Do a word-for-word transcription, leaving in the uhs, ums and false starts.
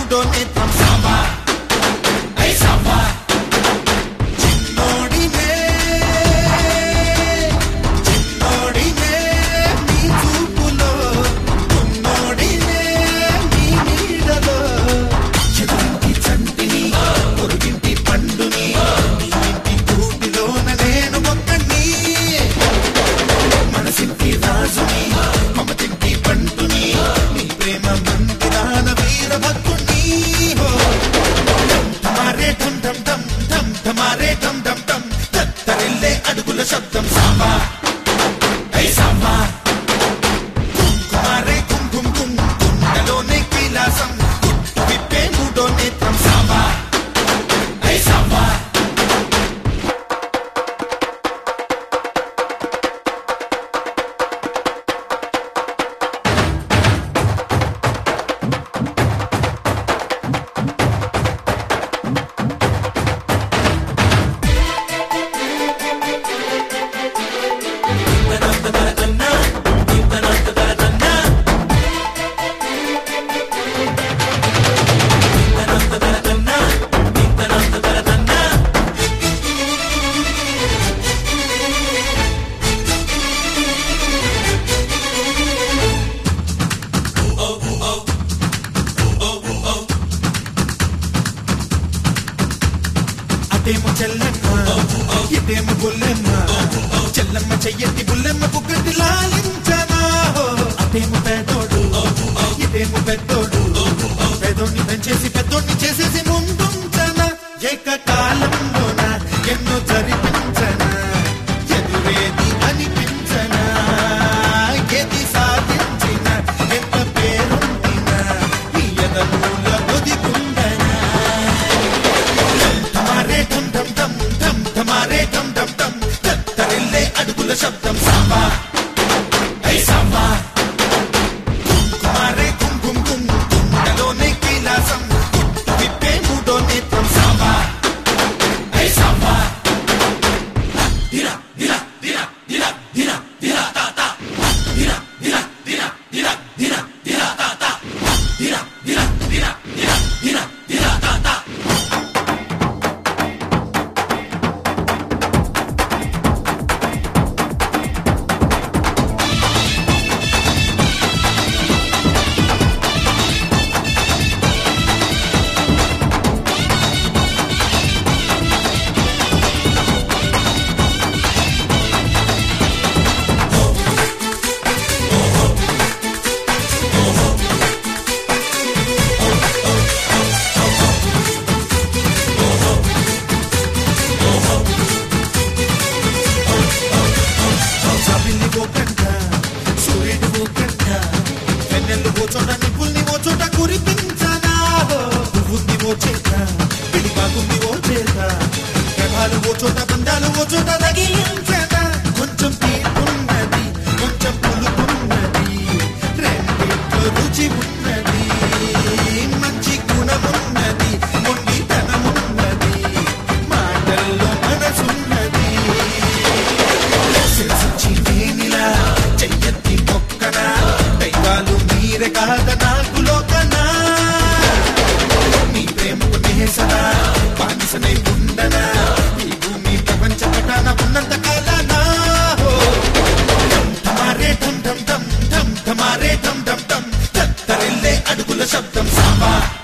మూడో నేత్రం సాంబా ఐ సాంబా చిన్నోడినే చిన్నోడినే నీ చూపులో ఉన్నోడినే నీ నీడలో ఎదురింటి చంటిని పొరుగింటి పండుని నీ ఇంటి కూటిలోన నేను ఒక్కడిని మనసింటి రాజుని మమతింటి పండుని నీ ప్రేమ మందిరాన వీరభక్తుని ధమారే ధం ధం ధం ధం ధమారే ధం ధం ధం తత్తరిల్లే అడుగుల శబ్దం సాంబా ఐ సాంబా కుంకుమారే కుంకుం కుంకుం కుండలోనే కైలాసం గుట్టు విప్పే మూడో నేత్రం సాంబా ఐ సాంబా అటేమో చెల్లెమ్మ ఇటేమో బుల్లెమ్మ చెల్లెమ్మ చెయ్యటి బుల్లెమ్మ కుక్కటి లాలించనా అటేమో పెద్దోడు ఇటేమో పెద్దోడు పెద్దోడిని పెంచేసి పెద్దోడిని చేసేసి ముందుంచనా ఏకకాలంలోన ఎన్నో జరిపించనా ఎదురేది అనిపించనా ఏది సాధించిన ఎంత పేరుంటినా ఈ ఎదమూల ఒదిగుండనా ధమారే ధం ధం ధం ధం ధమారే ధం ధం ధం తత్తరిల్లే అడుగుల శబ్దం సాంబా ఐ సాంబా కుంకుమారే కుంకుం కుంకుం కుండలోనే కైలాసం గుట్టు విప్పే మూడో నేత్రం సాంబా ఐ సాంబా ధిరా ధిరా ధిరా ధిరా ధిరా ధిరా తాత ధిరా ధిరా ధిరా ధిరా ధిరా ధిరా తాత ధిరా ధిరా ధిరా ధిరా ధిరా ధిరా తాత జాబిల్లి పోకంట సూర్యుడు పోకంట వెన్నెల్లు పోచోట నిప్పుల్ని ఓచోట కురిపించనా పువ్వుంది ఓ చేత పిడిపాకుంది ఓ చేత ప్రభాలు ఓచోట బంధాలు ఓచోట తగిలించనా కొంచెం తీపున్నది కొంచెం పులుపున్నది రెండిట్లో రుచి ఉన్నది మంచి గుణమున్నది మొండితనమున్నది మాటల్లో మనసున్నది శిరసించి నేనిలా చెయ్యెత్తి మొక్కనా దైవాలు మీరే కాద నాకు లోకనా నీ ప్రేమకు నేసనా బానిసనై ఉండనా ఈ భూమి ప్రపంచ పటాన ఉన్నంత కాలనా ధమారే ధం ధం ధం ధం ధమారే ధం ధం ధం తత్తరిల్లే అడుగుల శబ్దం సాంబా